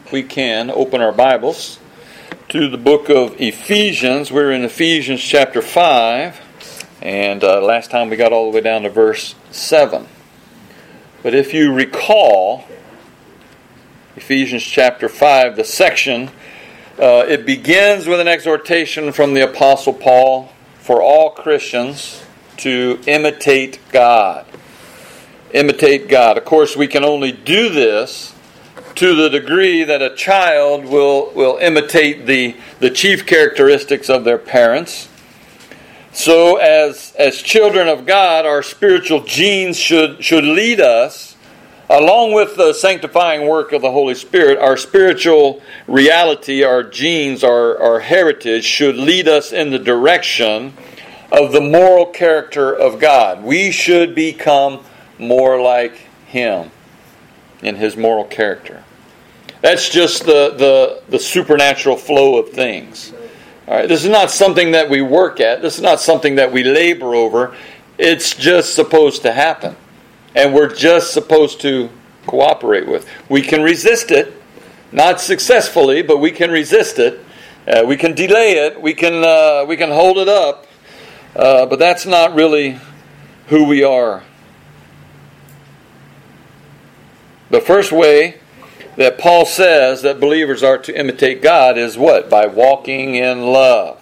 we can open our Bibles to the book of Ephesians. We're in Ephesians chapter 5, and last time we got all the way down to verse 7. But if you recall, Ephesians chapter 5, the section, it begins with an exhortation from the Apostle Paul for all Christians to imitate God. Imitate God. Of course, we can only do this to the degree that a child will imitate the chief characteristics of their parents. So as children of God, our spiritual genes should lead us, along with the sanctifying work of the Holy Spirit. Our spiritual reality, our genes, our heritage should lead us in the direction of the moral character of God. We should become more like Him in His moral character. That's just the supernatural flow of things. All right, this is not something that we work at. This is not something that we labor over. It's just supposed to happen. And we're just supposed to cooperate with. We can resist it, not successfully, but we can resist it. We can delay it. We can hold it up. But that's not really who we are. The first way that Paul says that believers are to imitate God is what? By walking in love.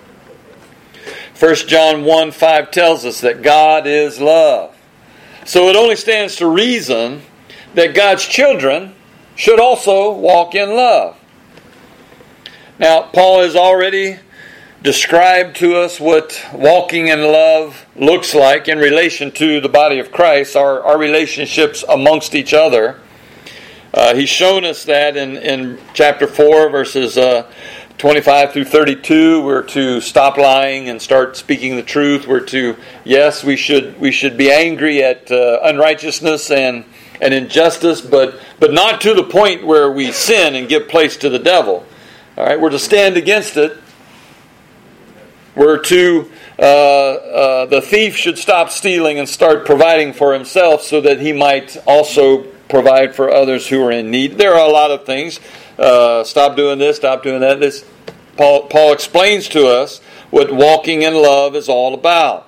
1 John 1:5 tells us that God is love. So it only stands to reason that God's children should also walk in love. Now, Paul has already described to us what walking in love looks like in relation to the body of Christ, our relationships amongst each other. He's shown us that in chapter 4, verses 25 through 32. We're to stop lying and start speaking the truth. We're to, yes, we should be angry at unrighteousness and injustice, but not to the point where we sin and give place to the devil. All right, we're to stand against it. We're to, the thief should stop stealing and start providing for himself so that he might also provide for others who are in need. There are a lot of things. Stop doing this, stop doing that. Paul explains to us what walking in love is all about.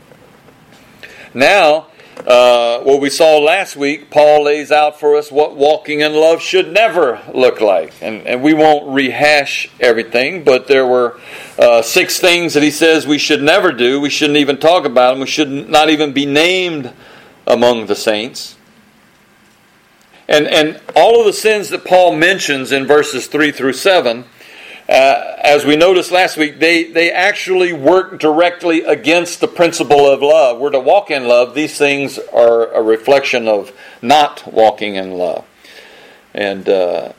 Now, what we saw last week, Paul lays out for us what walking in love should never look like. And we won't rehash everything, but there were 6 things that he says we should never do. We shouldn't even talk about them. We should not even be named among the saints. And all of the sins that Paul mentions in verses 3 through 7, as we noticed last week, they actually work directly against the principle of love. We're to walk in love. These things are a reflection of not walking in love. And to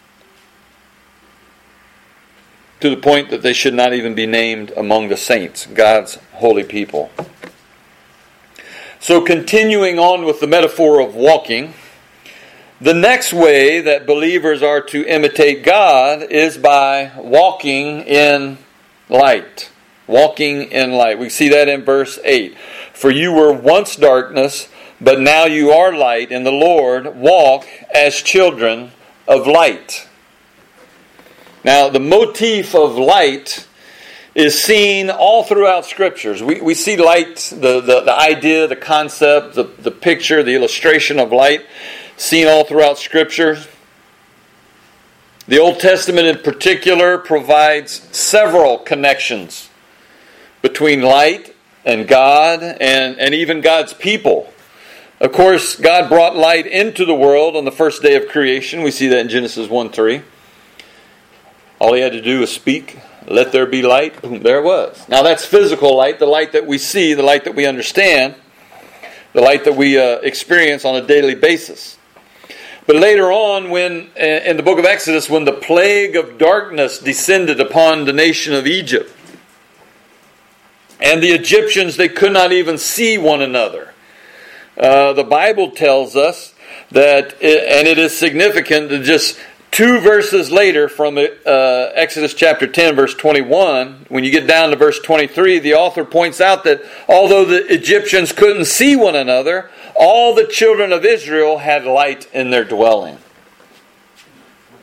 the point that they should not even be named among the saints, God's holy people. So continuing on with the metaphor of walking, the next way that believers are to imitate God is by walking in light. Walking in light. We see that in verse 8. For you were once darkness, but now you are light in the Lord. Walk as children of light. Now, the motif of light is seen all throughout Scriptures. We see light, the idea, the concept, the picture, the illustration of light, seen all throughout Scripture. The Old Testament in particular provides several connections between light and God and even God's people. Of course, God brought light into the world on the first day of creation. We see that in Genesis 1:3. All He had to do was speak, let there be light, boom, there it was. Now that's physical light, the light that we see, the light that we understand, the light that we experience on a daily basis. But later on, when in the book of Exodus, when the plague of darkness descended upon the nation of Egypt, and the Egyptians, they could not even see one another. The Bible tells us that, and it is significant that just 2 verses later from Exodus chapter 10, verse 21, when you get down to verse 23, the author points out that although the Egyptians couldn't see one another, all the children of Israel had light in their dwelling.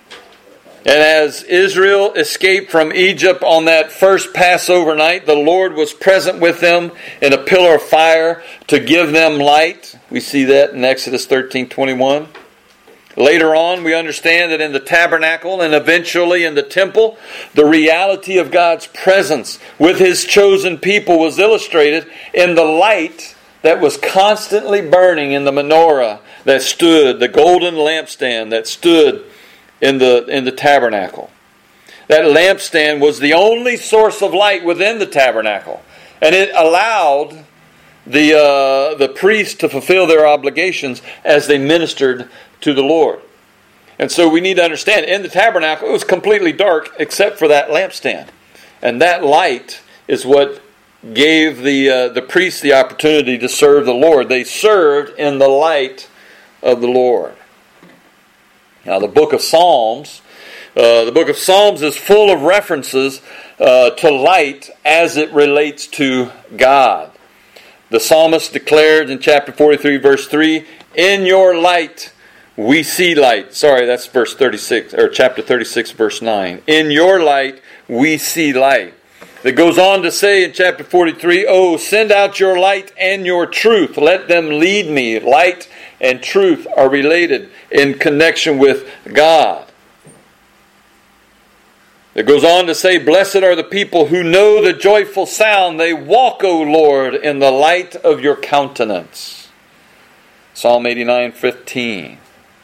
And as Israel escaped from Egypt on that first Passover night, the Lord was present with them in a pillar of fire to give them light. We see that in Exodus 13:21. Later on, we understand that in the tabernacle and eventually in the temple, the reality of God's presence with His chosen people was illustrated in the light that was constantly burning in the menorah that stood, the golden lampstand that stood in the tabernacle. That lampstand was the only source of light within the tabernacle, and it allowed the priests to fulfill their obligations as they ministered to the Lord. And so we need to understand, in the tabernacle it was completely dark except for that lampstand, and that light is what gave the priests the opportunity to serve the Lord. They served in the light of the Lord. Now, the book of Psalms is full of references to light as it relates to God. The psalmist declared in chapter 43, verse 3, "In your light we see light." Sorry, that's verse 36, or chapter 36, verse 9. "In your light we see light." It goes on to say in chapter 43, "Oh, send out your light and your truth. Let them lead me." Light and truth are related in connection with God. It goes on to say, "Blessed are the people who know the joyful sound. They walk, O Lord, in the light of your countenance." Psalm 89:15.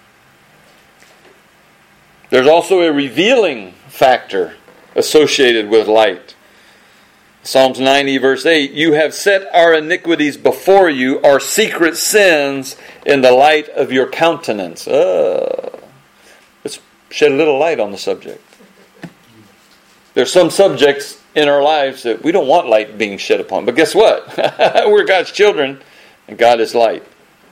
There's also a revealing factor associated with light. Psalms 90 verse 8, "You have set our iniquities before you, our secret sins in the light of your countenance." Let's shed a little light on the subject. There's some subjects in our lives that we don't want light being shed upon. But guess what? We're God's children, and God is light.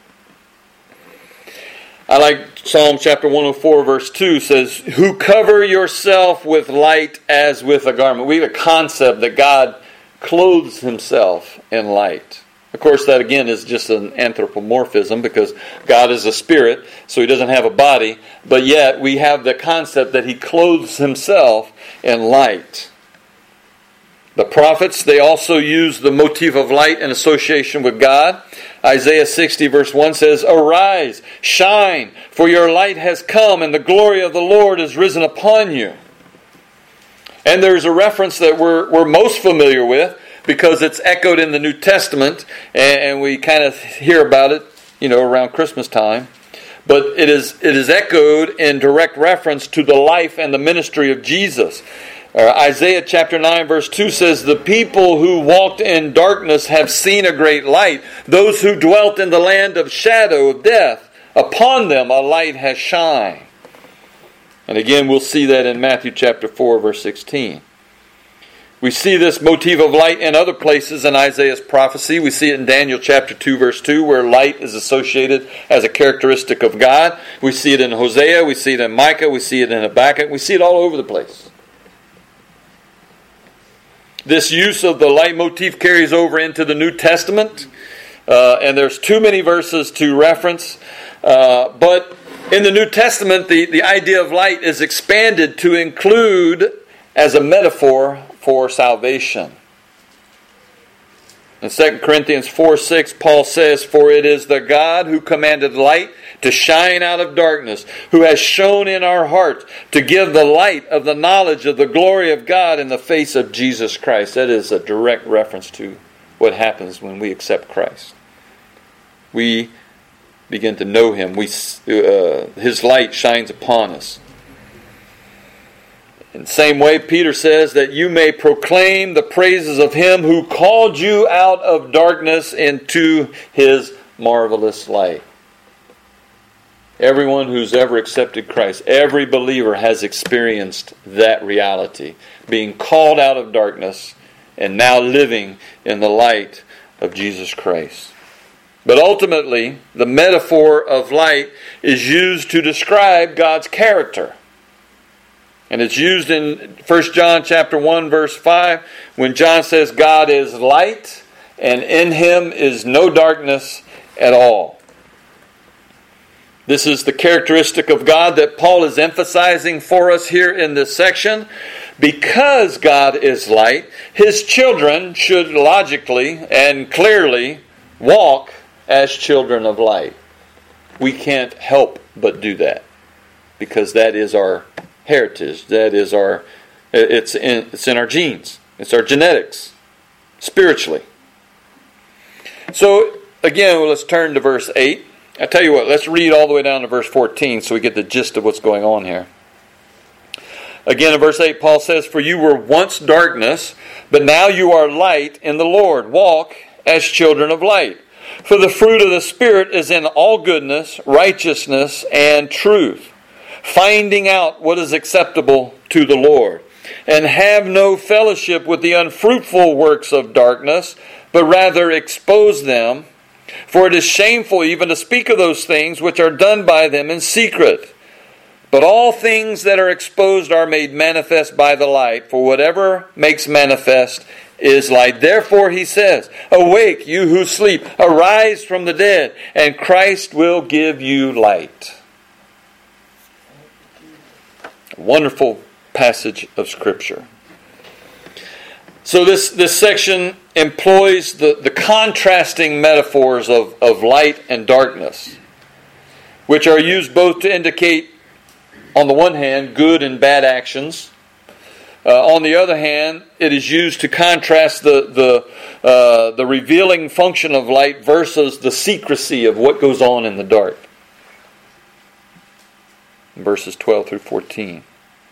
I like Psalm chapter 104 verse 2 says, "Who cover yourself with light as with a garment." We have a concept that God clothes Himself in light. Of course, that again is just an anthropomorphism because God is a spirit, so He doesn't have a body. But yet we have the concept that He clothes Himself in light. The prophets, they also use the motif of light in association with God. Isaiah 60 verse 1 says, "Arise, shine, for your light has come, and the glory of the Lord is risen upon you." And there's a reference that we're most familiar with because it's echoed in the New Testament, and we kind of hear about it, around Christmas time. But it is echoed in direct reference to the life and the ministry of Jesus. Isaiah chapter 9 verse 2 says, "The people who walked in darkness have seen a great light. Those who dwelt in the land of shadow of death, upon them a light has shined." And again, we'll see that in Matthew chapter 4 verse 16. We see this motif of light in other places in Isaiah's prophecy. We see it in Daniel chapter 2 verse 2, where light is associated as a characteristic of God. We see it in Hosea, we see it in Micah, we see it in Habakkuk, we see it all over the place. This use of the light motif carries over into the New Testament, and there's too many verses to reference. But in the New Testament, the idea of light is expanded to include as a metaphor for salvation. In 2 Corinthians 4:6, Paul says, "For it is the God who commanded light to shine out of darkness, who has shone in our hearts to give the light of the knowledge of the glory of God in the face of Jesus Christ." That is a direct reference to what happens when we accept Christ. We begin to know Him. His light shines upon us. In the same way, Peter says that you may proclaim the praises of Him who called you out of darkness into His marvelous light. Everyone who's ever accepted Christ, every believer has experienced that reality, being called out of darkness and now living in the light of Jesus Christ. But ultimately, the metaphor of light is used to describe God's character. And it's used in 1 John chapter 1 verse 5 when John says God is light and in Him is no darkness at all. This is the characteristic of God that Paul is emphasizing for us here in this section. Because God is light, His children should logically and clearly walk as children of light. We can't help but do that, because that is our heritage. That is it's in our genes. It's our genetics, spiritually. So again, let's turn to verse 8. I tell you what, let's read all the way down to verse 14 so we get the gist of what's going on here. Again, in verse 8, Paul says, "For you were once darkness, but now you are light in the Lord. Walk as children of light. For the fruit of the Spirit is in all goodness, righteousness, and truth, finding out what is acceptable to the Lord. And have no fellowship with the unfruitful works of darkness, but rather expose them. For it is shameful even to speak of those things which are done by them in secret. But all things that are exposed are made manifest by the light, for whatever makes manifest is light. Therefore he says, Awake, you who sleep, arise from the dead, and Christ will give you light." A wonderful passage of Scripture. So this section employs the contrasting metaphors of light and darkness, which are used both to indicate, on the one hand, good and bad actions. On the other hand, it is used to contrast the revealing function of light versus the secrecy of what goes on in the dark. Verses 12 through 14.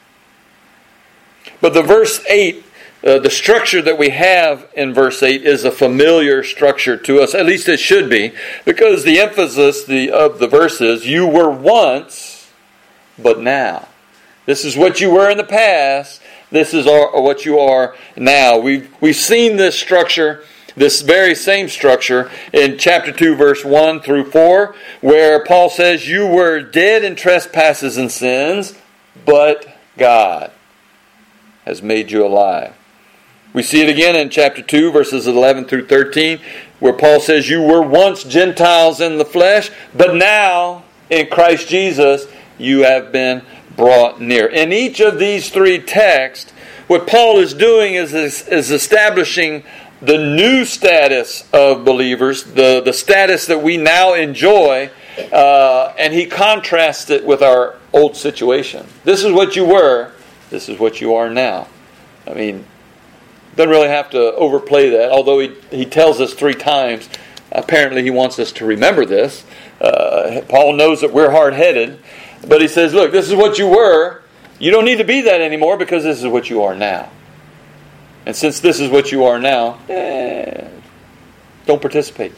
But the verse 8, the structure that we have in verse 8 is a familiar structure to us. At least it should be, because the emphasis of the verse is, "You were once, but now." This is what you were in the past. This is what you are now. We've seen this structure, this very same structure, in chapter 2, verse 1 through 4, where Paul says, "You were dead in trespasses and sins, but God has made you alive." We see it again in chapter 2, verses 11 through 13, where Paul says, "You were once Gentiles in the flesh, but now in Christ Jesus you have been brought near." In each of these three texts, what Paul is doing is establishing the new status of believers, the status that we now enjoy, and he contrasts it with our old situation. This is what you were, this is what you are now. I mean, doesn't really have to overplay that, although he tells us 3 times. Apparently he wants us to remember this. Paul knows that we're hard-headed, but he says, look, this is what you were. You don't need to be that anymore, because this is what you are now. And since this is what you are now, don't participate.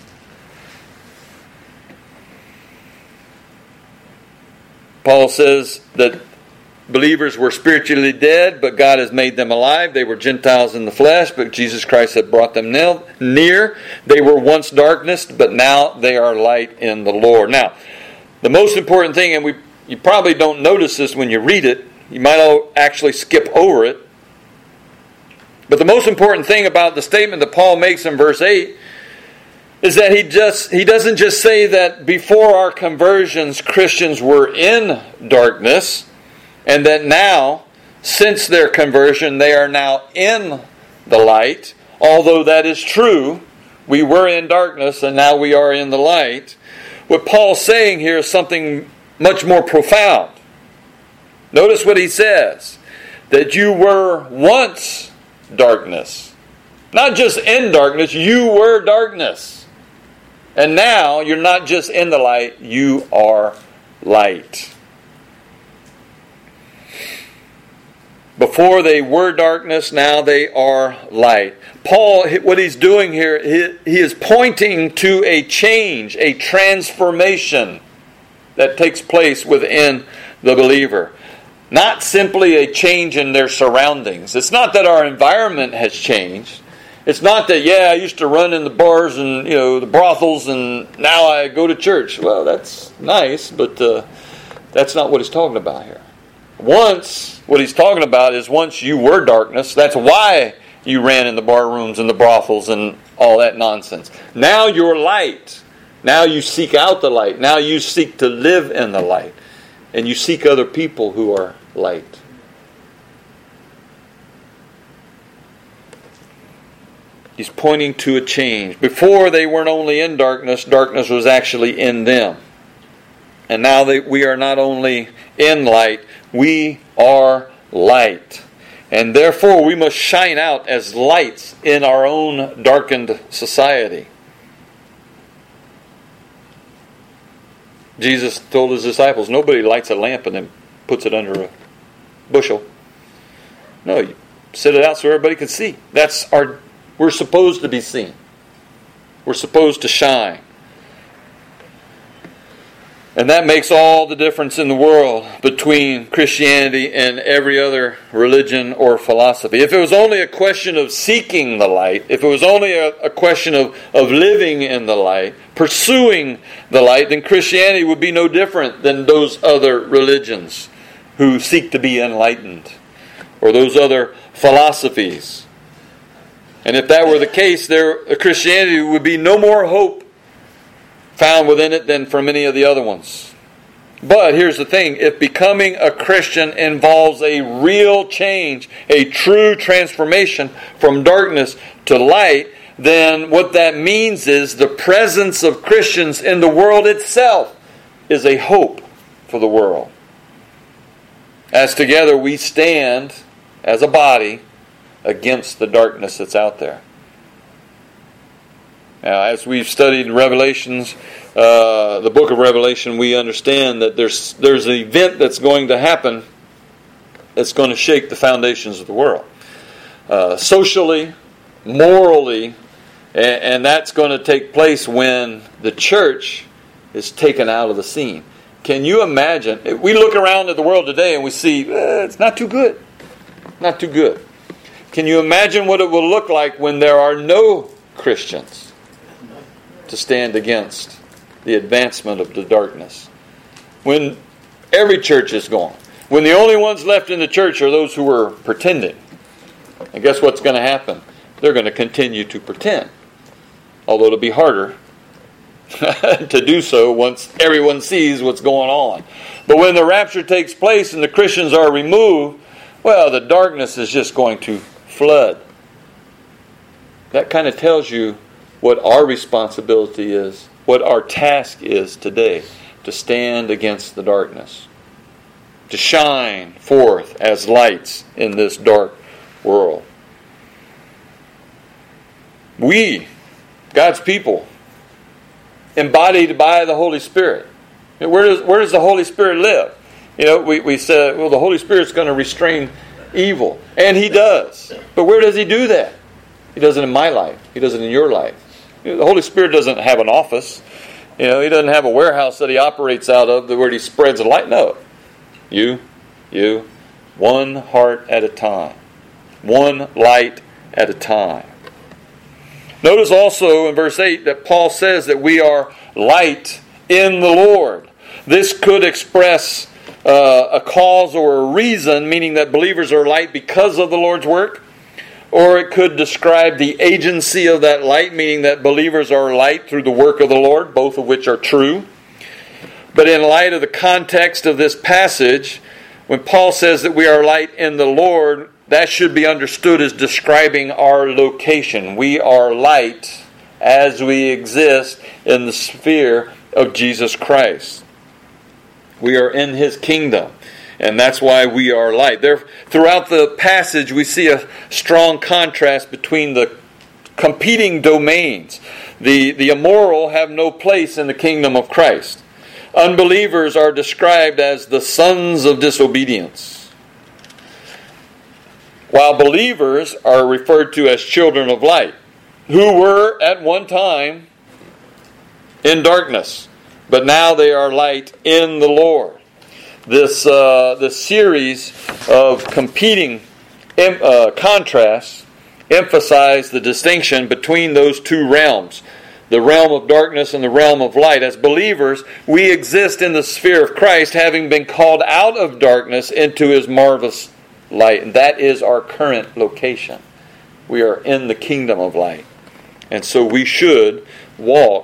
Paul says that believers were spiritually dead, but God has made them alive. They were Gentiles in the flesh, but Jesus Christ had brought them near. They were once darkness, but now they are light in the Lord. Now, the most important thing, and you probably don't notice this when you read it, you might actually skip over it, but the most important thing about the statement that Paul makes in verse 8 is that he doesn't just say that before our conversions Christians were in darkness, and that now, since their conversion, they are now in the light. Although that is true, we were in darkness and now we are in the light. What Paul's saying here is something much more profound. Notice what he says, that you were once darkness. Not just in darkness, you were darkness. And now you're not just in the light, you are light. Before they were darkness, now they are light. Paul, what he's doing here, he is pointing to a change, a transformation that takes place within the believer. Not simply a change in their surroundings. It's not that our environment has changed. It's not that, I used to run in the bars and the brothels, and now I go to church. Well, that's nice, but that's not what he's talking about here. What he's talking about is once you were darkness, that's why you ran in the bar rooms and the brothels and all that nonsense. Now you're light. Now you seek out the light. Now you seek to live in the light. And you seek other people who are light. He's pointing to a change. Before they weren't only in darkness, darkness was actually in them. And now we are not only in light, we are light. And therefore we must shine out as lights in our own darkened society. Jesus told his disciples, nobody lights a lamp and then puts it under a bushel. No, you set it out so everybody can see. We're supposed to be seen. We're supposed to shine. And that makes all the difference in the world between Christianity and every other religion or philosophy. If it was only a question of seeking the light, if it was only a question of living in the light, pursuing the light, then Christianity would be no different than those other religions who seek to be enlightened, or those other philosophies. And if that were the case, Christianity would be no more hope found within it than from any of the other ones. But here's the thing, if becoming a Christian involves a real change, a true transformation from darkness to light, then what that means is the presence of Christians in the world itself is a hope for the world. As together we stand as a body against the darkness that's out there. Now, as we've studied Revelations, the book of Revelation, we understand that there's an event that's going to happen that's going to shake the foundations of the world. Socially, morally, and that's going to take place when the church is taken out of the scene. Can you imagine? We look around at the world today and we see, it's not too good. Not too good. Can you imagine what it will look like when there are no Christians to stand against the advancement of the darkness? When every church is gone. When the only ones left in the church are those who were pretending. And guess what's going to happen? They're going to continue to pretend. Although it'll be harder to do so once everyone sees what's going on. But when the rapture takes place and the Christians are removed, well, the darkness is just going to flood. That kind of tells you what our responsibility is, what our task is today, to stand against the darkness, to shine forth as lights in this dark world. We, God's people, embodied by the Holy Spirit. Where does the Holy Spirit live? We said, well, the Holy Spirit's going to restrain evil. And He does. But where does He do that? He does it in my life. He does it in your life. The Holy Spirit doesn't have an office. He doesn't have a warehouse that He operates out of where He spreads the light. No. You, one heart at a time. One light at a time. Notice also in verse 8 that Paul says that we are light in the Lord. This could express a cause or a reason, meaning that believers are light because of the Lord's work. Or it could describe the agency of that light, meaning that believers are light through the work of the Lord, both of which are true. But in light of the context of this passage, when Paul says that we are light in the Lord, that should be understood as describing our location. We are light as we exist in the sphere of Jesus Christ. We are in His kingdom. And that's why we are light. Throughout the passage, we see a strong contrast between the competing domains. The immoral have no place in the kingdom of Christ. Unbelievers are described as the sons of disobedience, while believers are referred to as children of light, who were at one time in darkness, but now they are light in the Lord. This series of competing contrasts emphasize the distinction between those two realms, the realm of darkness and the realm of light. As believers, we exist in the sphere of Christ, having been called out of darkness into His marvelous light. And that is our current location. We are in the kingdom of light. And so we should walk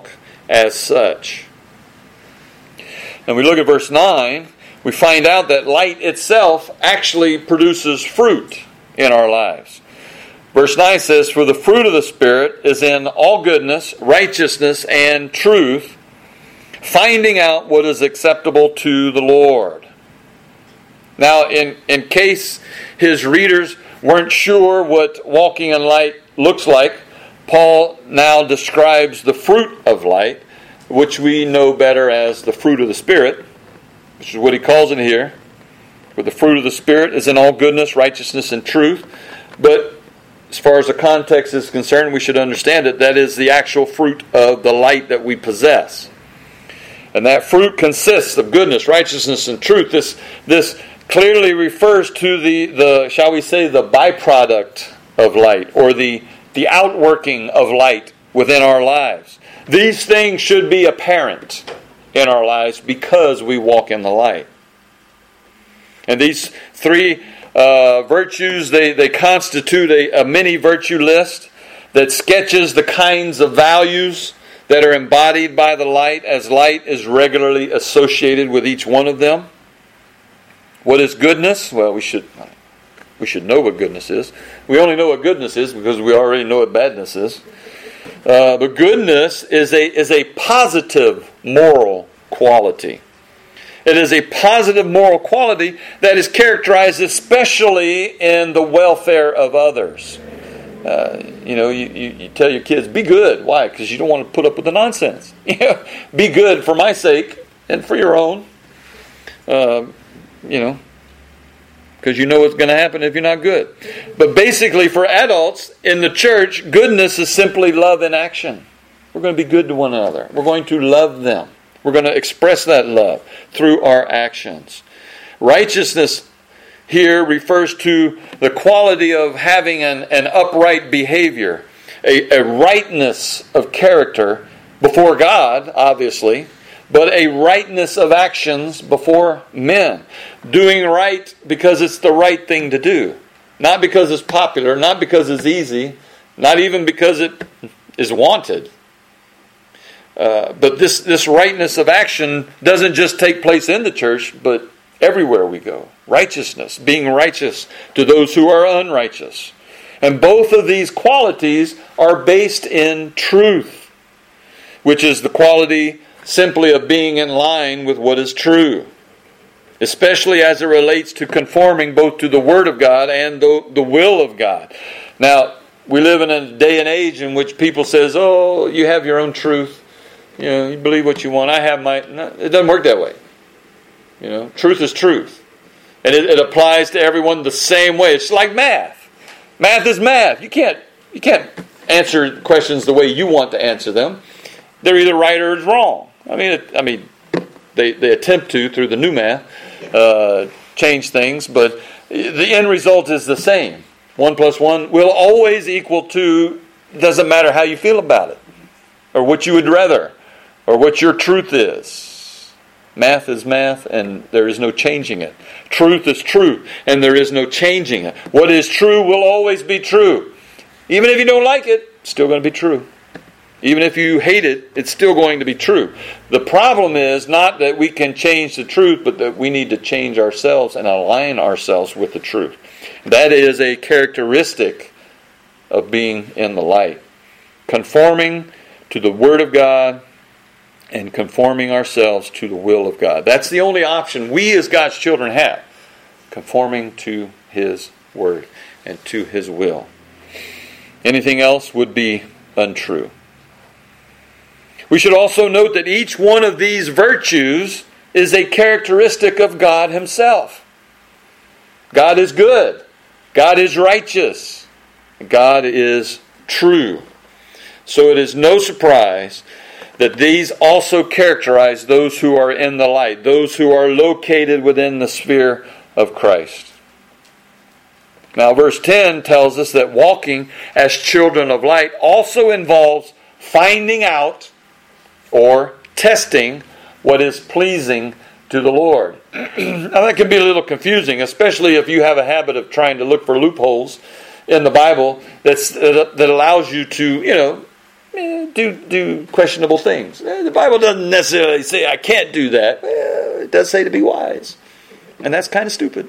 as such. And we look at verse 9, we find out that light itself actually produces fruit in our lives. Verse 9 says, "For the fruit of the Spirit is in all goodness, righteousness, and truth, finding out what is acceptable to the Lord." Now, in case his readers weren't sure what walking in light looks like, Paul now describes the fruit of light, which we know better as the fruit of the Spirit, which is what he calls it here. For the fruit of the Spirit is in all goodness, righteousness, and truth. But as far as the context is concerned, we should understand it. That is the actual fruit of the light that we possess. And that fruit consists of goodness, righteousness, and truth. This clearly refers to the shall we say, the byproduct of light, or the outworking of light within our lives. These things should be apparent in our lives because we walk in the light. And these three virtues, they constitute a mini virtue list that sketches the kinds of values that are embodied by the light, as light is regularly associated with each one of them. What is goodness? Well, we should know what goodness is. We only know what goodness is because we already know what badness is. But goodness is a positive moral quality. It is a positive moral quality that is characterized especially in the welfare of others. You tell your kids, be good. Why? Because you don't want to put up with the nonsense. Be good for my sake and for your own. Because you know what's going to happen if you're not good. But basically for adults in the church, goodness is simply love in action. We're going to be good to one another. We're going to love them. We're going to express that love through our actions. Righteousness here refers to the quality of having an upright behavior, a rightness of character before God, obviously, but a rightness of actions before men. Doing right because it's the right thing to do. Not because it's popular, not because it's easy, not even because it is wanted. But this rightness of action doesn't just take place in the church, but everywhere we go. Righteousness, being righteous to those who are unrighteous. And both of these qualities are based in truth, which is the quality simply of being in line with what is true, especially as it relates to conforming both to the Word of God and the will of God. Now, we live in a day and age in which people says, "Oh, you have your own truth. You believe what you want. I have my..." No, it doesn't work that way. Truth is truth. And it applies to everyone the same way. It's like math. Math is math. You can't answer questions the way you want to answer them. They're either right or it's wrong. They attempt to, through the new math, change things, but the end result is the same. 1 + 1 will always equal 2. Doesn't matter how you feel about it, or what you would rather, or what your truth is. Math is math, and there is no changing it. Truth is truth, and there is no changing it. What is true will always be true. Even if you don't like it, it's still going to be true. Even if you hate it, it's still going to be true. The problem is not that we can change the truth, but that we need to change ourselves and align ourselves with the truth. That is a characteristic of being in the light. Conforming to the Word of God and conforming ourselves to the will of God. That's the only option we as God's children have. Conforming to His Word and to His will. Anything else would be untrue. We should also note that each one of these virtues is a characteristic of God Himself. God is good. God is righteous. God is true. So it is no surprise that these also characterize those who are in the light, those who are located within the sphere of Christ. Now, verse 10 tells us that walking as children of light also involves finding out or testing what is pleasing to the Lord. Now, that can be a little confusing, especially if you have a habit of trying to look for loopholes in the Bible that allows you to, do questionable things. The Bible doesn't necessarily say I can't do that. It does say to be wise. And that's kind of stupid.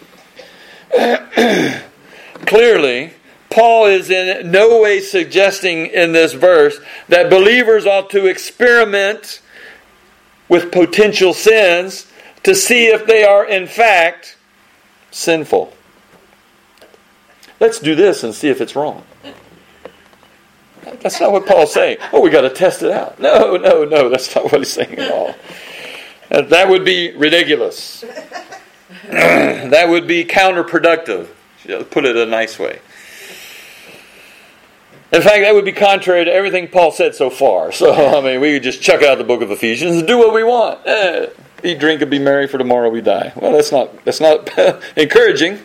Clearly, Paul is in no way suggesting in this verse that believers ought to experiment with potential sins to see if they are in fact sinful. Let's do this and see if it's wrong. That's not what Paul's saying. Oh, we got to test it out. No, that's not what he's saying at all. That would be ridiculous. That would be counterproductive. Put it a nice way. In fact, that would be contrary to everything Paul said so far. So, we could just chuck out the book of Ephesians and do what we want. Eat, drink, and be merry, for tomorrow we die. Well, that's not encouraging.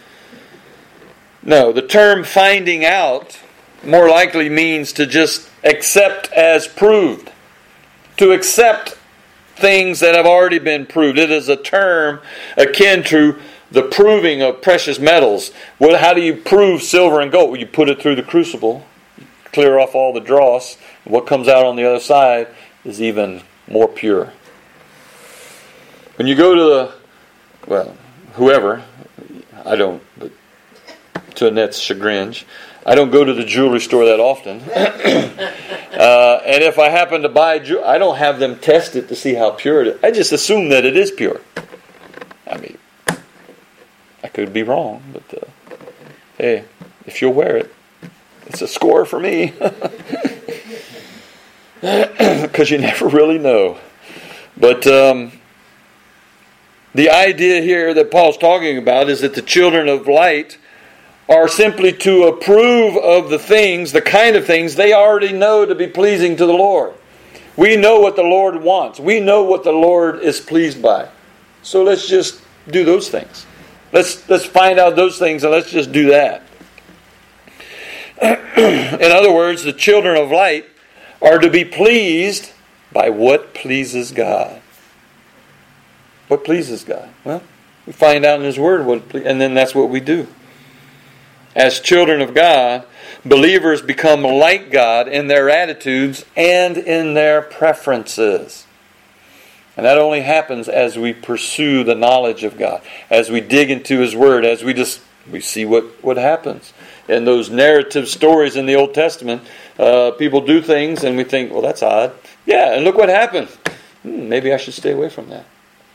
No, the term finding out more likely means to just accept as proved. To accept things that have already been proved. It is a term akin to the proving of precious metals. How do you prove silver and gold? Well, you put it through the crucible, clear off all the dross. What comes out on the other side is even more pure. When you go to whoever, I don't, but to Annette's chagrin, I don't go to the jewelry store that often. And if I happen to buy jewelry, I don't have them test it to see how pure it is. I just assume that it is pure. I could be wrong, but hey, if you'll wear it, it's a score for me. Because you never really know. But the idea here that Paul's talking about is that the children of light are simply to approve of the things, the kind of things they already know to be pleasing to the Lord. We know what the Lord wants. We know what the Lord is pleased by. So let's just do those things. Let's find out those things and let's just do that. In other words, the children of light are to be pleased by what pleases God. What pleases God? Well, we find out in His Word and then that's what we do. As children of God, believers become like God in their attitudes and in their preferences. And that only happens as we pursue the knowledge of God, as we dig into His Word, as we see what happens. In those narrative stories in the Old Testament, people do things and we think, well, that's odd. Yeah, and look what happened. Maybe I should stay away from that.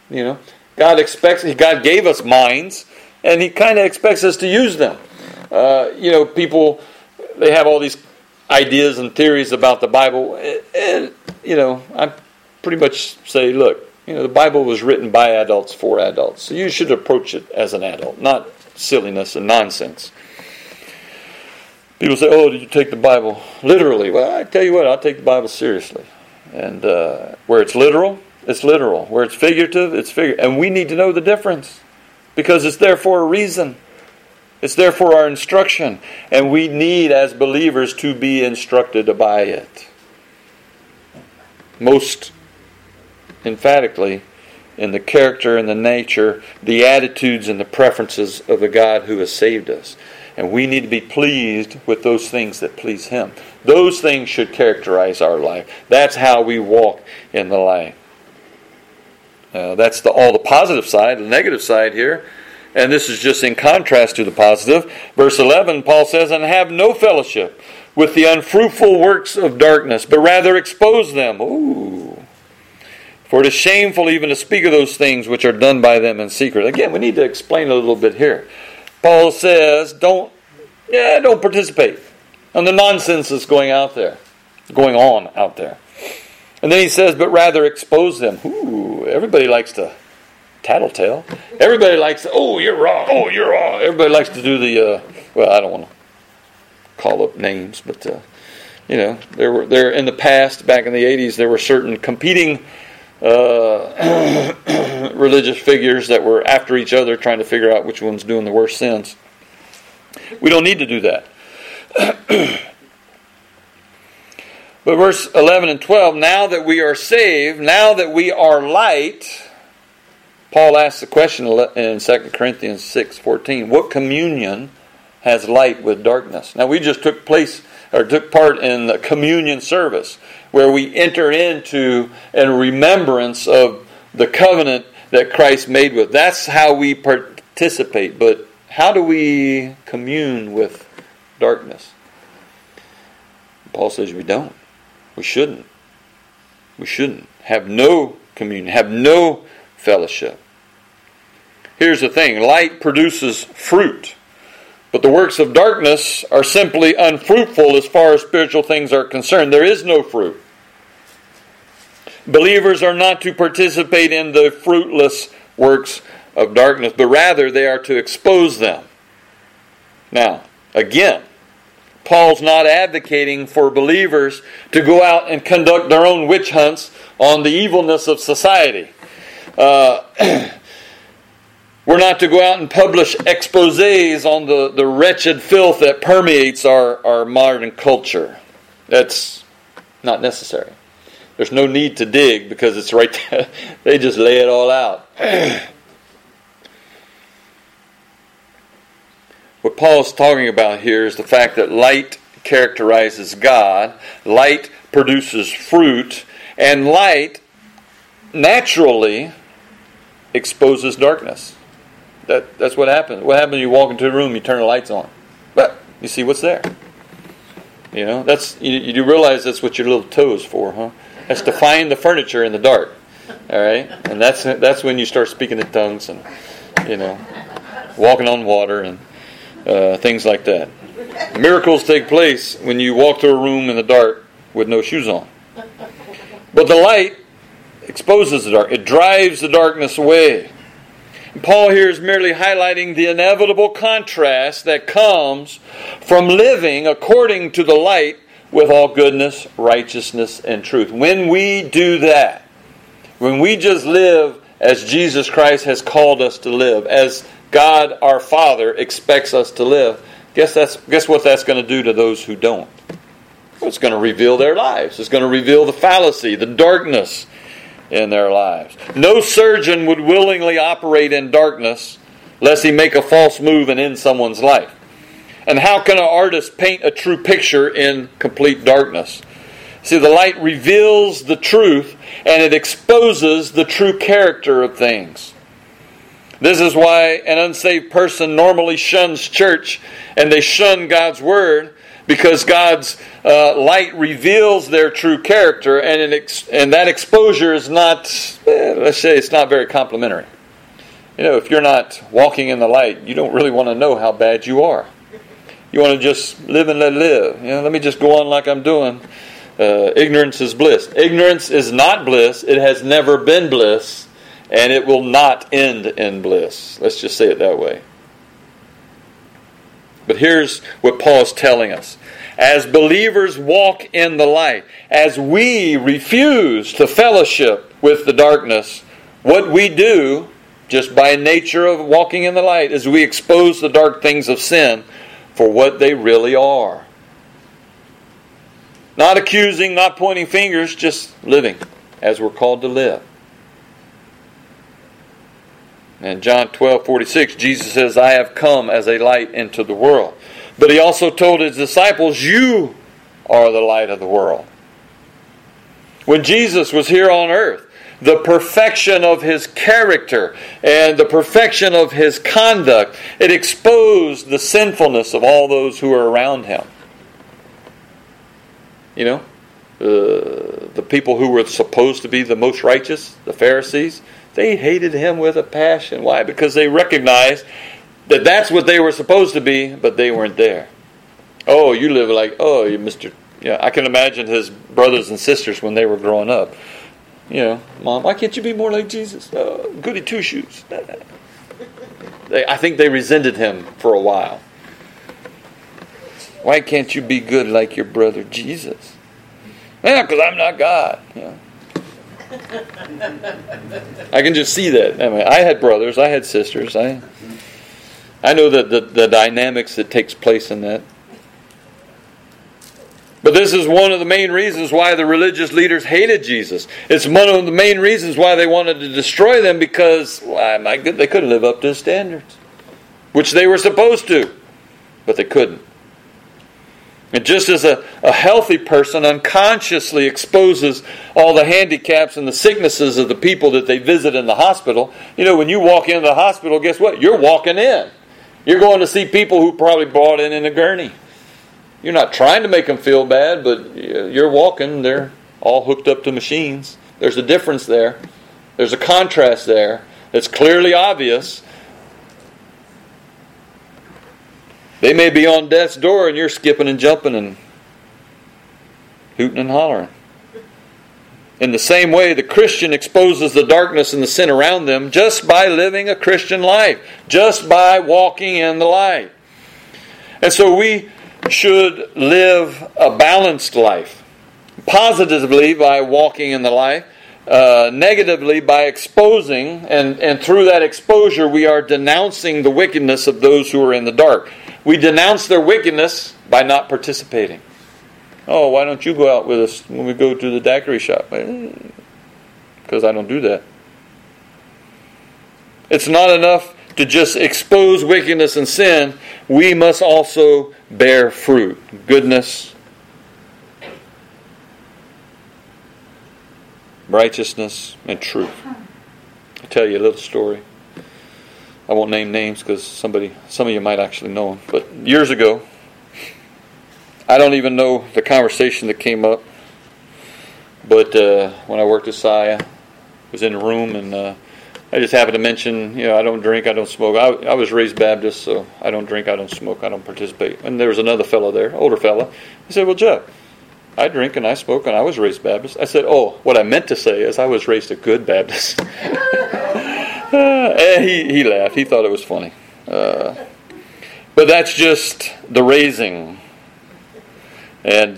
God gave us minds, and He kind of expects us to use them. People, they have all these ideas and theories about the Bible, and I pretty much say, look, the Bible was written by adults for adults, so you should approach it as an adult, not silliness and nonsense. People say, oh, did you take the Bible literally? Well, I tell you what, I'll take the Bible seriously. And where it's literal, it's literal. Where it's figurative, it's figurative. And we need to know the difference, because it's there for a reason. It's there for our instruction, and we need, as believers, to be instructed by it. Most emphatically, in the character and the nature, the attitudes and the preferences of the God who has saved us. And we need to be pleased with those things that please Him. Those things should characterize our life. That's how we walk in the light. That's all the positive side. The negative side here, and this is just in contrast to the positive. Verse 11, Paul says, and have no fellowship with the unfruitful works of darkness, but rather expose them. Ooh. For it is shameful even to speak of those things which are done by them in secret. Again, we need to explain a little bit here. Paul says, don't participate in the nonsense that's going on out there. And then he says, but rather expose them. Ooh, everybody likes to tattletale. Everybody likes to, oh, you're wrong. Oh, you're wrong. Everybody likes to do the, I don't want to call up names, but, there in the past, back in the 80s, there were certain competing religious figures that were after each other trying to figure out which one's doing the worst sins. We don't need to do that. But verse 11 and 12, now that we are saved, now that we are light, Paul asks the question in 2 Corinthians 6:14, what communion has light with darkness? Now we just took or took part in the communion service, where we enter into a remembrance of the covenant that Christ made with. That's how we participate. But how do we commune with darkness? Paul says we don't. We shouldn't. We shouldn't. Have no communion. Have no fellowship. Here's the thing. Light produces fruit. But the works of darkness are simply unfruitful as far as spiritual things are concerned. There is no fruit. Believers are not to participate in the fruitless works of darkness, but rather they are to expose them. Now, again, Paul's not advocating for believers to go out and conduct their own witch hunts on the evilness of society. We're not to go out and publish exposés on the wretched filth that permeates our modern culture. That's not necessary. There's no need to dig because it's right there. They just lay it all out. What Paul's talking about here is the fact that light characterizes God, light produces fruit, and light naturally exposes darkness. That's what happens. What happens when you walk into a room, you turn the lights on? But you see what's there. You know, that's you do realize that's what your little toe is for, huh? That's to find the furniture in the dark. All right? And that's when you start speaking in tongues and, you know, walking on water and things like that. Miracles take place when you walk through a room in the dark with no shoes on. But the light exposes the dark. It drives the darkness away. And Paul here is merely highlighting the inevitable contrast that comes from living according to the light with all goodness, righteousness, and truth. When we do that, when we just live as Jesus Christ has called us to live, as God our Father expects us to live, guess what that's going to do to those who don't? Well, it's going to reveal their lives. It's going to reveal the fallacy, the darkness in their lives. No surgeon would willingly operate in darkness lest he make a false move and end someone's life. And how can an artist paint a true picture in complete darkness? See, the light reveals the truth and it exposes the true character of things. This is why an unsaved person normally shuns church and they shun God's Word, because God's light reveals their true character, and that exposure is not, let's say, it's not very complimentary. You know, if you're not walking in the light, you don't really want to know how bad you are. You want to just live and let live. You know, let me just go on like I'm doing. Ignorance is bliss. Ignorance is not bliss. It has never been bliss, and it will not end in bliss. Let's just say it that way. But here's what Paul is telling us. As believers walk in the light, as we refuse to fellowship with the darkness, what we do, just by nature of walking in the light, is we expose the dark things of sin for what they really are. Not accusing, not pointing fingers, just living as we're called to live. In John 12:46, Jesus says, I have come as a light into the world. But he also told his disciples, you are the light of the world. When Jesus was here on earth, the perfection of his character and the perfection of his conduct, it exposed the sinfulness of all those who were around him. You know, the people who were supposed to be the most righteous, the Pharisees, they hated him with a passion. Why? Because they recognized that that's what they were supposed to be, but they weren't there. Oh, you live like, oh, you Mr. Yeah, I can imagine his brothers and sisters when they were growing up. You know, Mom, why can't you be more like Jesus? Goody two-shoes. I think they resented him for a while. Why can't you be good like your brother Jesus? Yeah, because I'm not God. Yeah. I can just see that. I mean, I had brothers, I had sisters. I know the dynamics that takes place in that. But this is one of the main reasons why the religious leaders hated Jesus. It's one of the main reasons why they wanted to destroy them, because, my goodness, they couldn't live up to his standards, which they were supposed to, but they couldn't. And just as a healthy person unconsciously exposes all the handicaps and the sicknesses of the people that they visit in the hospital, when you walk into the hospital, guess what? You're walking in. You're going to see people who probably brought in a gurney. You're not trying to make them feel bad, but you're walking. They're all hooked up to machines. There's a difference there. There's a contrast there. It's clearly obvious. They may be on death's door and you're skipping and jumping and hooting and hollering. In the same way, the Christian exposes the darkness and the sin around them just by living a Christian life, just by walking in the light. And so we should live a balanced life, positively by walking in the light, negatively by exposing, and through that exposure we are denouncing the wickedness of those who are in the dark. We denounce their wickedness by not participating. Oh, why don't you go out with us when we go to the daiquiri shop? Because I don't do that. It's not enough to just expose wickedness and sin. We must also bear fruit, goodness, righteousness, and truth. I'll tell you a little story. I won't name names because some of you might actually know them. But years ago, I don't even know the conversation that came up. But when I worked at SIA, I was in a room and I just happened to mention, I don't drink, I don't smoke. I was raised Baptist, so I don't drink, I don't smoke, I don't participate. And there was another fellow there, older fellow. He said, well, Jeff, I drink and I smoke and I was raised Baptist. I said, oh, what I meant to say is I was raised a good Baptist. And he laughed. He thought it was funny. But that's just the raising. And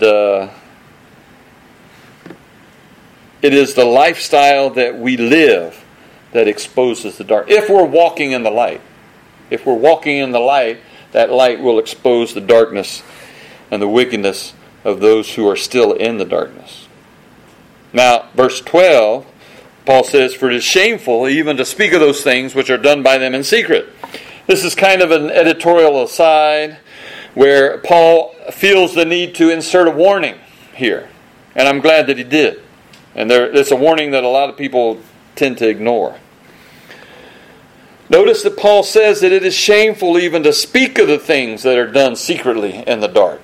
it is the lifestyle that we live that exposes the dark. If we're walking in the light. If we're walking in the light, that light will expose the darkness and the wickedness of those who are still in the darkness. Now, verse 12, Paul says, for it is shameful even to speak of those things which are done by them in secret. This is kind of an editorial aside where Paul feels the need to insert a warning here. And I'm glad that he did. And it's a warning that a lot of people tend to ignore. Notice that Paul says that it is shameful even to speak of the things that are done secretly in the dark.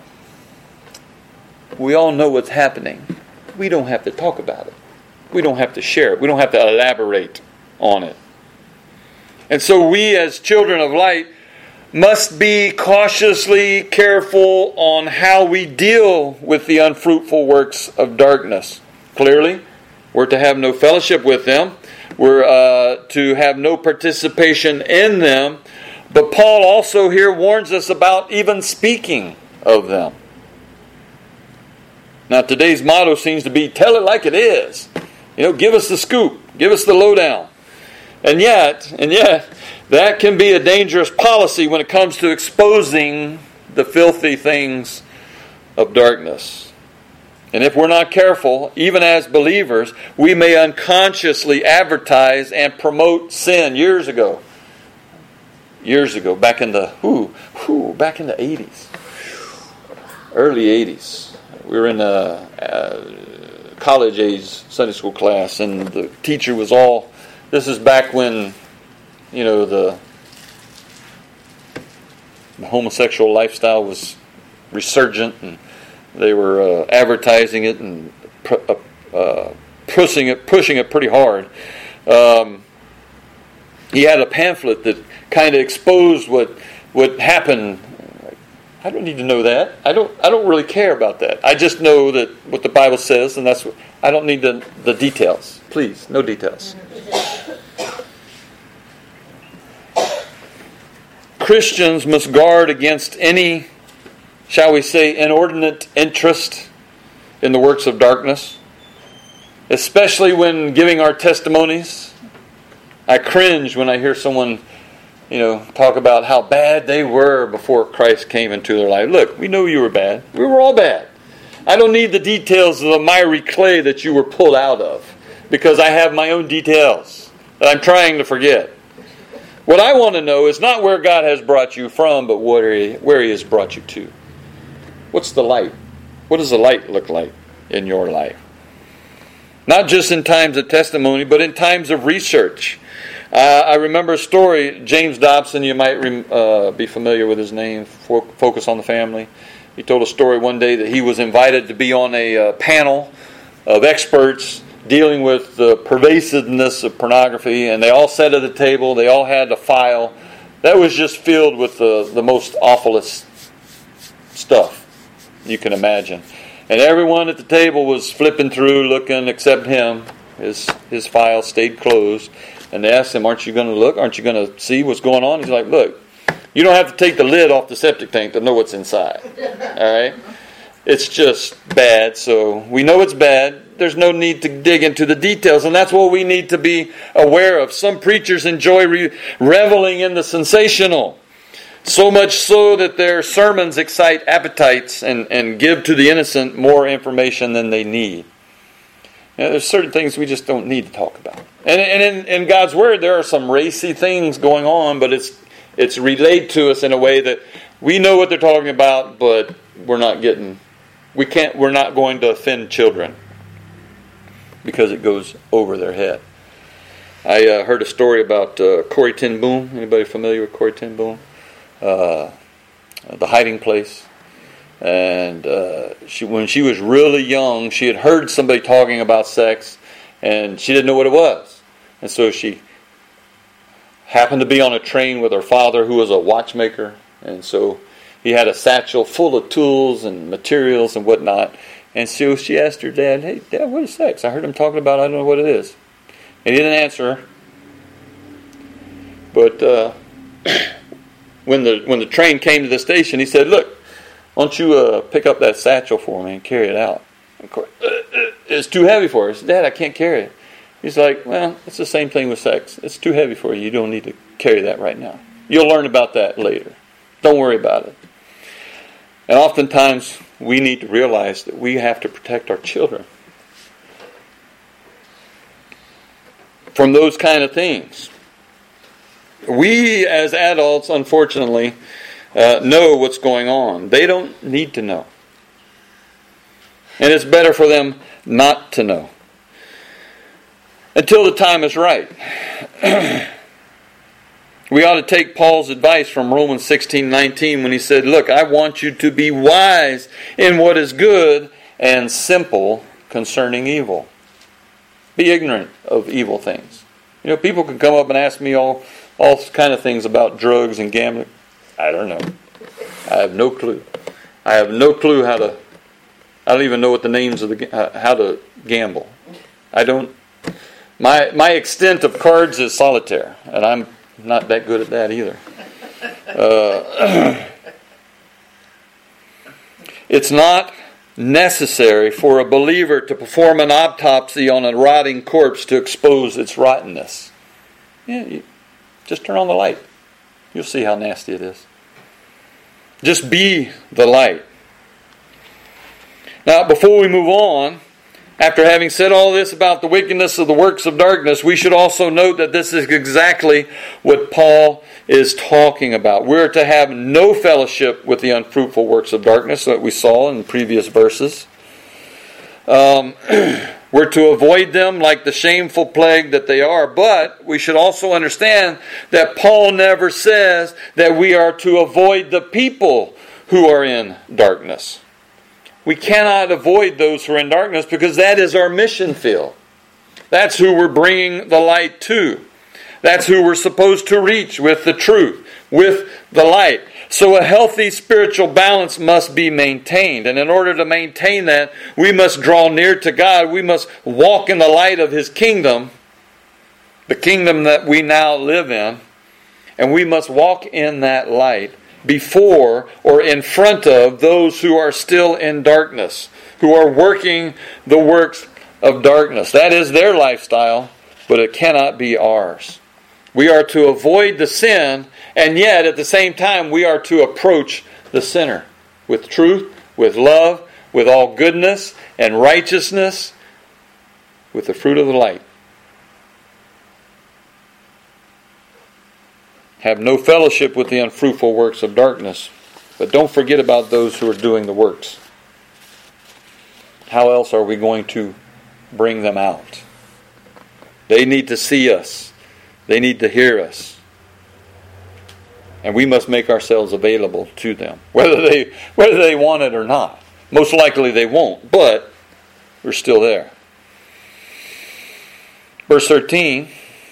We all know what's happening. We don't have to talk about it. We don't have to share it. We don't have to elaborate on it. And so we as children of light must be cautiously careful on how we deal with the unfruitful works of darkness. Clearly, we're to have no fellowship with them. We're to have no participation in them. But Paul also here warns us about even speaking of them. Now today's motto seems to be, tell it like it is. Give us the scoop. Give us the lowdown. And yet, that can be a dangerous policy when it comes to exposing the filthy things of darkness. And if we're not careful, even as believers, we may unconsciously advertise and promote sin. Years ago, back in the 80s, early 80s, we were in a college-age Sunday school class, and the teacher was all. This is back when, the homosexual lifestyle was resurgent, and they were advertising it and pushing it pretty hard. He had a pamphlet that kind of exposed what happened. I don't need to know that. I don't really care about that. I just know that what the Bible says, and that's what I don't need the details. Please, no details. Christians must guard against any, shall we say, inordinate interest in the works of darkness, especially when giving our testimonies. I cringe when I hear someone, talk about how bad they were before Christ came into their life. Look, we know you were bad. We were all bad. I don't need the details of the miry clay that you were pulled out of, because I have my own details that I'm trying to forget. What I want to know is not where God has brought you from, but where He has brought you to. What's the light? What does the light look like in your life? Not just in times of testimony, but in times of research. I remember a story, James Dobson, you might be familiar with his name, Focus on the Family. He told a story one day that he was invited to be on a panel of experts dealing with the pervasiveness of pornography, and they all sat at the table, they all had a file that was just filled with the most awfulest stuff you can imagine. And everyone at the table was flipping through, looking, except him. His file stayed closed. And they asked him, aren't you going to look? Aren't you going to see what's going on? He's like, look, you don't have to take the lid off the septic tank to know what's inside. All right? It's just bad, so we know it's bad. There's no need to dig into the details, and that's what we need to be aware of. Some preachers enjoy reveling in the sensational, so much so that their sermons excite appetites and give to the innocent more information than they need. You know, there's certain things we just don't need to talk about. And in God's Word, there are some racy things going on, but it's relayed to us in a way that we know what they're talking about, but we're not going to offend children because it goes over their head. I heard a story about Corrie ten Boom. Anybody familiar with Corrie ten Boom? The Hiding Place. And when she was really young, she had heard somebody talking about sex, and she didn't know what it was. And so she happened to be on a train with her father, who was a watchmaker. And so he had a satchel full of tools and materials and whatnot. And so she asked her dad, hey, Dad, what is sex? I heard him talking about it. I don't know what it is. And he didn't answer her. But when the train came to the station, he said, look, why don't you pick up that satchel for me and carry it out? Of course, it's too heavy for her. He said, Dad, I can't carry it. He's like, well, it's the same thing with sex. It's too heavy for you. You don't need to carry that right now. You'll learn about that later. Don't worry about it. And oftentimes, we need to realize that we have to protect our children from those kind of things. We, as adults, unfortunately, know what's going on. They don't need to know. And it's better for them not to know until the time is right. We ought to take Paul's advice from Romans 16:19 when he said, look, I want you to be wise in what is good and simple concerning evil. Be ignorant of evil things. You know, people can come up and ask me all kind of things about drugs and gambling. I don't know. I have no clue. I have no clue I don't even know what the names of how to gamble. I don't. My extent of cards is solitaire, and I'm not that good at that either. It's not necessary for a believer to perform an autopsy on a rotting corpse to expose its rottenness. Yeah, just turn on the light. You'll see how nasty it is. Just be the light. Now, before we move on, after having said all this about the wickedness of the works of darkness, we should also note that this is exactly what Paul is talking about. We're to have no fellowship with the unfruitful works of darkness that we saw in the previous verses. We're to avoid them like the shameful plague that they are. But we should also understand that Paul never says that we are to avoid the people who are in darkness. We cannot avoid those who are in darkness because that is our mission field. That's who we're bringing the light to. That's who we're supposed to reach with the truth, with the light. So a healthy spiritual balance must be maintained. And in order to maintain that, we must draw near to God. We must walk in the light of His kingdom, the kingdom that we now live in. And we must walk in that light before or in front of those who are still in darkness, who are working the works of darkness. That is their lifestyle, but it cannot be ours. We are to avoid the sin, and yet at the same time we are to approach the sinner with truth, with love, with all goodness and righteousness, with the fruit of the light. Have no fellowship with the unfruitful works of darkness, But don't forget about those who are doing the works. How else are we going to bring them out? They need to see us. They need to hear us. And we must make ourselves available to them, whether they want it or not. Most likely they won't, but we're still there. Verse 13.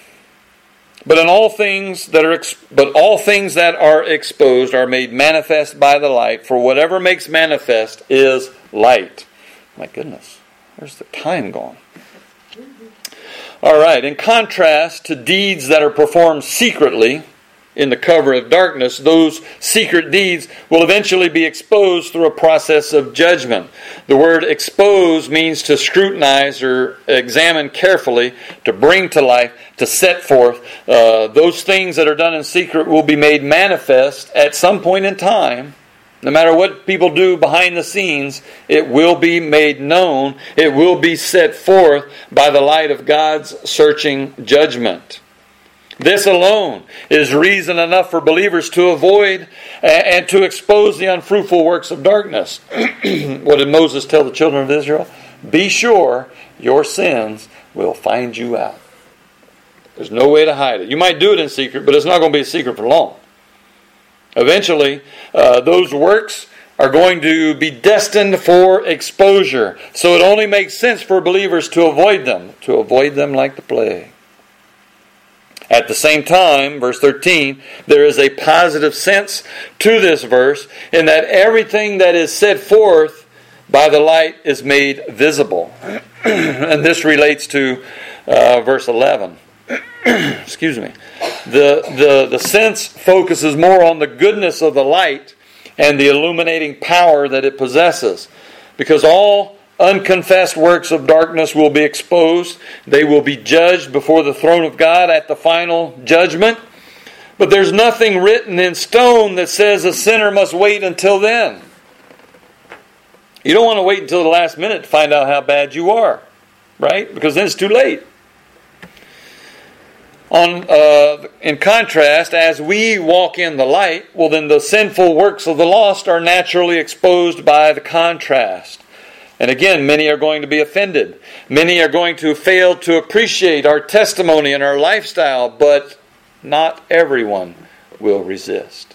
But all things that are exposed are made manifest by the light, for whatever makes manifest is light. My goodness, where's the time gone? All right, in contrast to deeds that are performed secretly in the cover of darkness, those secret deeds will eventually be exposed through a process of judgment. The word expose means to scrutinize or examine carefully, to bring to light, to set forth. Those things that are done in secret will be made manifest at some point in time. No matter what people do behind the scenes, it will be made known. It will be set forth by the light of God's searching judgment. This alone is reason enough for believers to avoid and to expose the unfruitful works of darkness. What did Moses tell the children of Israel? Be sure your sins will find you out. There's no way to hide it. You might do it in secret, but it's not going to be a secret for long. Eventually, those works are going to be destined for exposure. So it only makes sense for believers to avoid them like the plague. At the same time, verse 13, there is a positive sense to this verse in that everything that is set forth by the light is made visible. And this relates to verse 11. Excuse me. The sense focuses more on the goodness of the light and the illuminating power that it possesses. Because all unconfessed works of darkness will be exposed. They will be judged before the throne of God at the final judgment. But there's nothing written in stone that says a sinner must wait until then. You don't want to wait until the last minute to find out how bad you are, right? Because then it's too late. In contrast, as we walk in the light, well then the sinful works of the lost are naturally exposed by the contrast. And again, many are going to be offended. Many are going to fail to appreciate our testimony and our lifestyle, but not everyone will resist.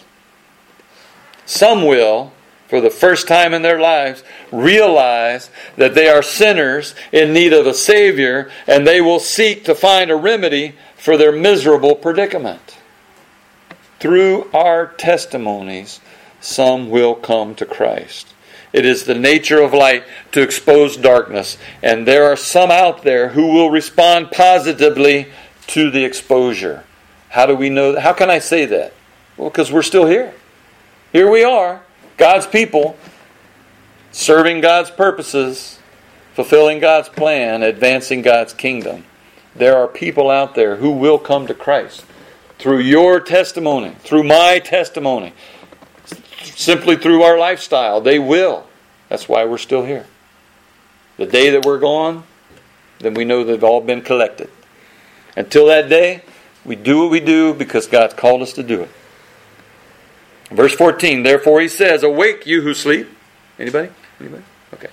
Some will, for the first time in their lives, realize that they are sinners in need of a Savior, and they will seek to find a remedy for their miserable predicament. Through our testimonies, some will come to Christ. It is the nature of light to expose darkness, and there are some out there who will respond positively to the exposure. How do we know that? How can I say that? Well, because we're still here. Here we are, God's people, serving God's purposes, fulfilling God's plan, advancing God's kingdom. There are people out there who will come to Christ through your testimony, through my testimony, simply through our lifestyle. They will. That's why we're still here. The day that we're gone, then we know they've all been collected. Until that day, we do what we do because God's called us to do it. Verse 14, therefore he says, awake you who sleep. Anybody? Okay.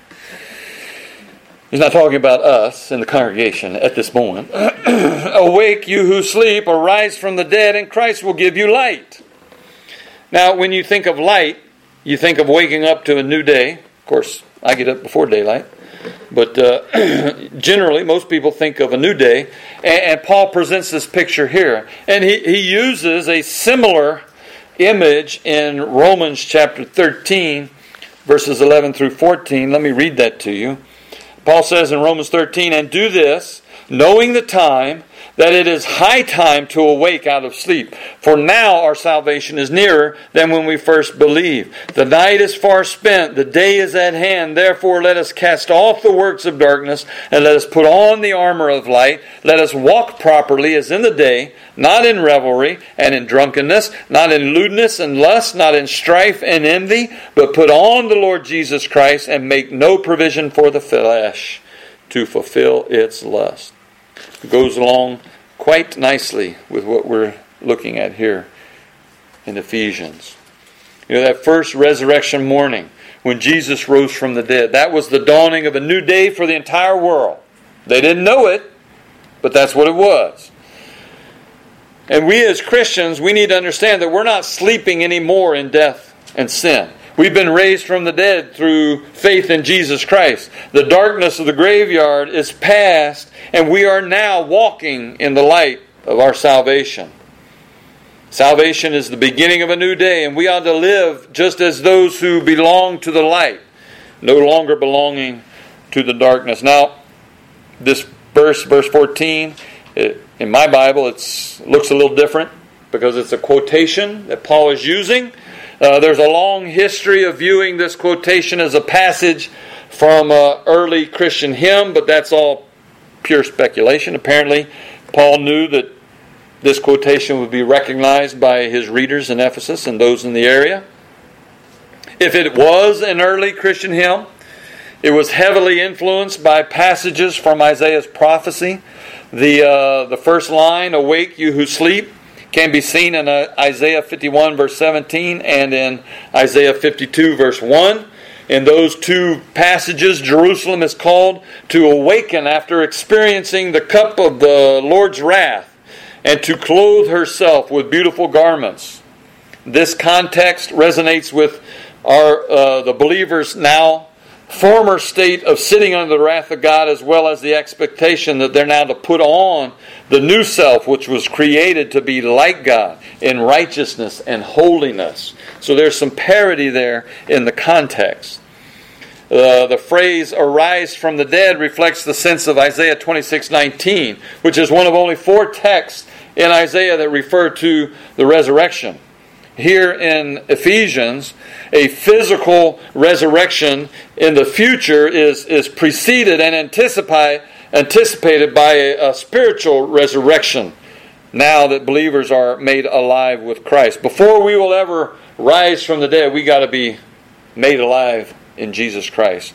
He's not talking about us in the congregation at this moment. Awake you who sleep, arise from the dead, and Christ will give you light. Now, when you think of light, you think of waking up to a new day. Of course, I get up before daylight. But generally, most people think of a new day. And Paul presents this picture here. And he uses a similar image in Romans chapter 13, verses 11 through 14. Let me read that to you. Paul says in Romans 13, and do this, knowing the time, that it is high time to awake out of sleep. For now our salvation is nearer than when we first believed. The night is far spent, the day is at hand. Therefore let us cast off the works of darkness, and let us put on the armor of light. Let us walk properly as in the day, not in revelry and in drunkenness, not in lewdness and lust, not in strife and envy, but put on the Lord Jesus Christ, and make no provision for the flesh to fulfill its lust. It goes along quite nicely with what we're looking at here in Ephesians. That first resurrection morning when Jesus rose from the dead. That was the dawning of a new day for the entire world. They didn't know it, but that's what it was. And we as Christians, we need to understand that we're not sleeping anymore in death and sin. We've been raised from the dead through faith in Jesus Christ. The darkness of the graveyard is past, and we are now walking in the light of our salvation. Salvation is the beginning of a new day, and we ought to live just as those who belong to the light, no longer belonging to the darkness. Now, this verse 14, in my Bible, it looks a little different because it's a quotation that Paul is using. There's a long history of viewing this quotation as a passage from an early Christian hymn, but that's all pure speculation. Apparently, Paul knew that this quotation would be recognized by his readers in Ephesus and those in the area. If it was an early Christian hymn, it was heavily influenced by passages from Isaiah's prophecy. The first line, "Awake, you who sleep," can be seen in Isaiah 51 verse 17 and in Isaiah 52 verse 1. In those two passages, Jerusalem is called to awaken after experiencing the cup of the Lord's wrath and to clothe herself with beautiful garments. This context resonates with the believers' now former state of sitting under the wrath of God, as well as the expectation that they're now to put on the new self, which was created to be like God in righteousness and holiness. So there's some parity there in the context. The phrase "arise from the dead" reflects the sense of Isaiah 26:19, which is one of only 4 texts in Isaiah that refer to the resurrection. Here in Ephesians, a physical resurrection in the future is preceded and anticipated by a spiritual resurrection now that believers are made alive with Christ. Before we will ever rise from the dead, we got to be made alive in Jesus Christ.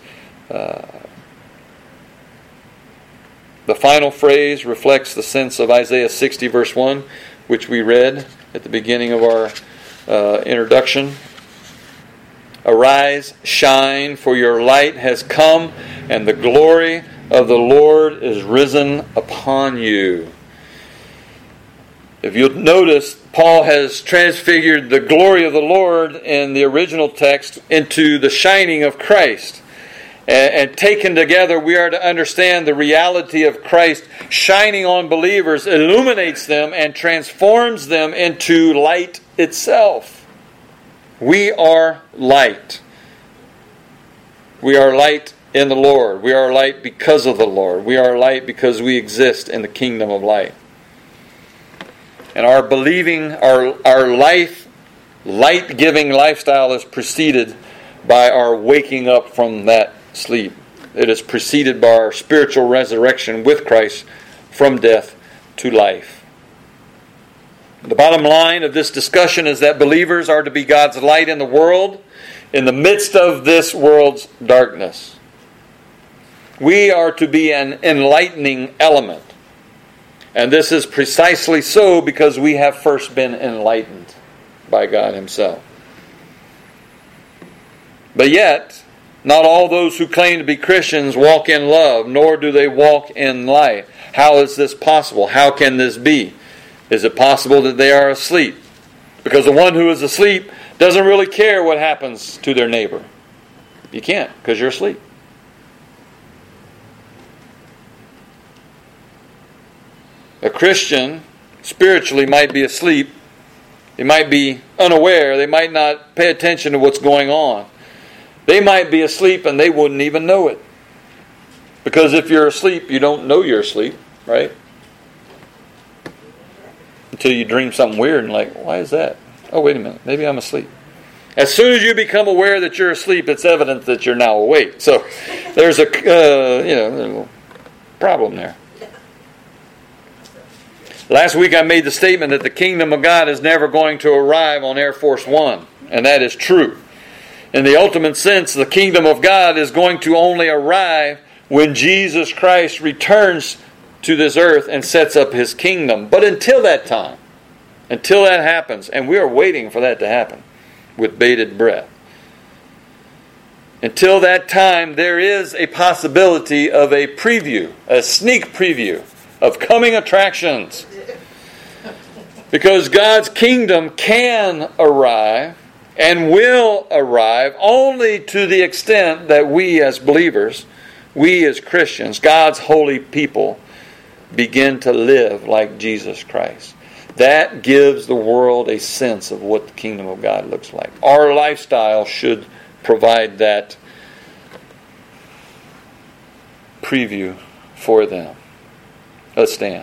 The final phrase reflects the sense of Isaiah 60 verse 1, which we read at the beginning of our introduction. "Arise, shine, for your light has come, and the glory of the Lord is risen upon you." If you'll notice, Paul has transfigured the glory of the Lord in the original text into the shining of Christ. And taken together, we are to understand the reality of Christ shining on believers, illuminates them, and transforms them into light itself. We are light. We are light in the Lord. We are light because of the Lord. We are light because we exist in the kingdom of light. And our believing, our life, light-giving lifestyle is preceded by our waking up from that sleep. It is preceded by our spiritual resurrection with Christ from death to life. The bottom line of this discussion is that believers are to be God's light in the world, in the midst of this world's darkness. We are to be an enlightening element. And this is precisely so because we have first been enlightened by God Himself. But yet, not all those who claim to be Christians walk in love, nor do they walk in light. How is this possible? How can this be? Is it possible that they are asleep? Because the one who is asleep doesn't really care what happens to their neighbor. You can't, because you're asleep. A Christian spiritually might be asleep. They might be unaware. They might not pay attention to what's going on. They might be asleep and they wouldn't even know it. Because if you're asleep, you don't know you're asleep, right? Until you dream something weird and like, why is that? Oh, wait a minute, maybe I'm asleep. As soon as you become aware that you're asleep, it's evident that you're now awake. So there's a little problem there. Last week I made the statement that the kingdom of God is never going to arrive on Air Force One, and that is true. In the ultimate sense, the kingdom of God is going to only arrive when Jesus Christ returns to this earth and sets up His kingdom. But until that time, until that happens, and we are waiting for that to happen, with bated breath. Until that time, there is a possibility of a preview, a sneak preview of coming attractions. Because God's kingdom can arrive and will arrive only to the extent that we as believers, we as Christians, God's holy people, begin to live like Jesus Christ. That gives the world a sense of what the kingdom of God looks like. Our lifestyle should provide that preview for them. Let's stand.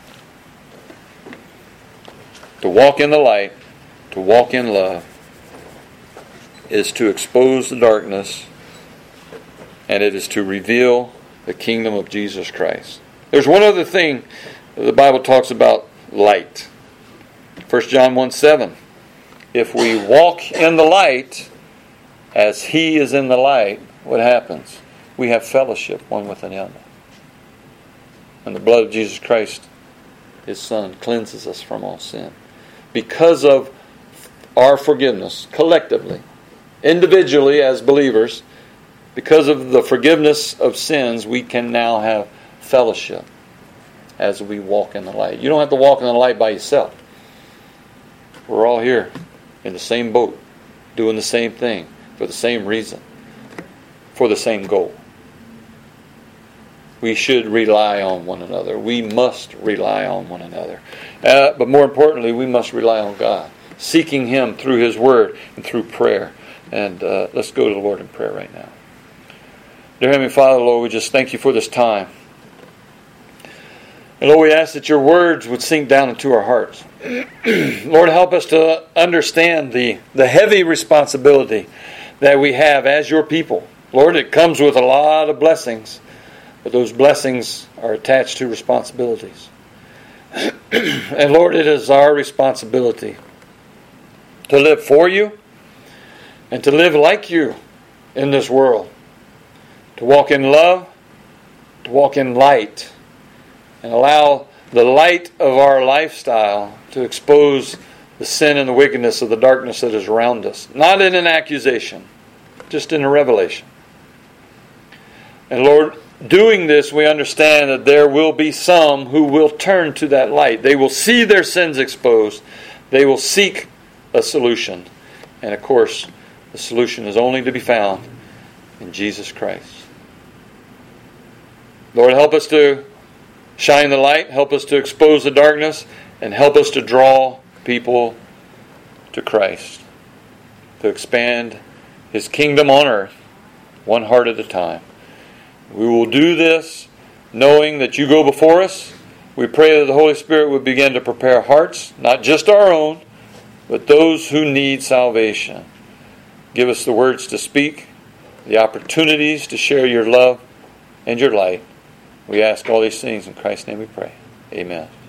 To walk in the light, to walk in love, is to expose the darkness, and it is to reveal the kingdom of Jesus Christ. There's one other thing the Bible talks about: light. 1 John 1:7. If we walk in the light as He is in the light, what happens? We have fellowship one with another. And the blood of Jesus Christ, His Son, cleanses us from all sin. Because of our forgiveness, collectively, individually as believers, because of the forgiveness of sins, we can now have fellowship as we walk in the light. You don't have to walk in the light by yourself. We're all here in the same boat, doing the same thing, for the same reason, for the same goal. We should rely on one another. We must rely on one another. But more importantly, we must rely on God, seeking Him through His Word and through prayer. And let's go to the Lord in prayer right now. Dear Heavenly Father, Lord, we just thank You for this time. And Lord, we ask that Your words would sink down into our hearts. Lord, help us to understand the heavy responsibility that we have as Your people. Lord, it comes with a lot of blessings, but those blessings are attached to responsibilities. And Lord, it is our responsibility to live for You and to live like You in this world. To walk in love, to walk in light, and allow the light of our lifestyle to expose the sin and the wickedness of the darkness that is around us. Not in an accusation, just in a revelation. And Lord, doing this, we understand that there will be some who will turn to that light. They will see their sins exposed. They will seek a solution. And of course, the solution is only to be found in Jesus Christ. Lord, help us to shine the light, help us to expose the darkness, and help us to draw people to Christ, to expand His kingdom on earth, one heart at a time. We will do this knowing that You go before us. We pray that the Holy Spirit would begin to prepare hearts, not just our own, but those who need salvation. Give us the words to speak, the opportunities to share Your love and Your light. We ask all these things in Christ's name we pray. Amen.